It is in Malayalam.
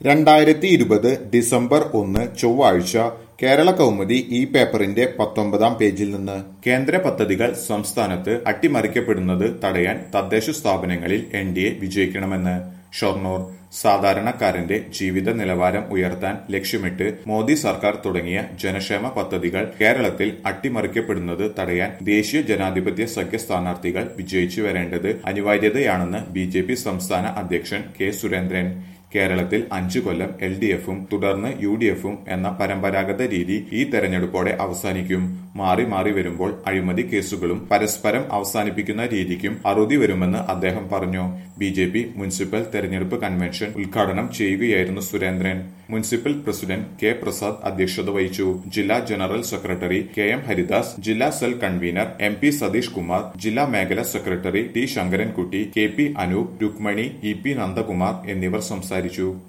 2020 ഡിസംബർ 1 ചൊവ്വാഴ്ച കേരള കൗമുദി ഈ പേപ്പറിന്റെ 19-ാം പേജിൽ നിന്ന് കേന്ദ്ര പദ്ധതികൾ സംസ്ഥാനത്ത് അട്ടിമറിക്കപ്പെടുന്നത് തടയാൻ തദ്ദേശ സ്ഥാപനങ്ങളിൽ എൻഡിഎ വിജയിക്കണമെന്ന് ഷൊർണൂർ. സാധാരണക്കാരന്റെ ജീവിത നിലവാരം ഉയർത്താൻ ലക്ഷ്യമിട്ട് മോദി സർക്കാർ തുടങ്ങിയ ജനക്ഷേമ പദ്ധതികൾ കേരളത്തിൽ അട്ടിമറിക്കപ്പെടുന്നത് തടയാൻ ദേശീയ ജനാധിപത്യ സഖ്യ സ്ഥാനാർത്ഥികൾ വിജയിച്ചു വരേണ്ടത് അനിവാര്യതയാണെന്ന് ബിജെപി സംസ്ഥാന അധ്യക്ഷൻ കെ സുരേന്ദ്രൻ. കേരളത്തിൽ 5 കൊല്ലം LDFും തുടർന്ന് UDFും എന്ന പരമ്പരാഗത രീതി ഈ തെരഞ്ഞെടുപ്പോടെ അവസാനിക്കും. മാറി മാറി വരുമ്പോൾ അഴിമതി കേസുകളും പരസ്പരം അവസാനിപ്പിക്കുന്ന രീതിക്കും അറുതി വരുമെന്ന് അദ്ദേഹം പറഞ്ഞു. BJP മുനിസിപ്പൽ തെരഞ്ഞെടുപ്പ് കൺവെൻഷൻ ഉദ്ഘാടനം ചെയ്യുകയായിരുന്നു Surendran. Municipal president K Prasad അധ്യക്ഷത വഹിച്ചു. ജില്ലാ ജനറൽ സെക്രട്ടറി KM ഹരിദാസ്, ജില്ലാ cell convener MP Satheesh Kumar, ജില്ലാ മേഖലാ സെക്രട്ടറി T Sankarankutty, KP Anoop, Rukmini, EP Nandakumar എന്നിവർ സംസാരിച്ചു.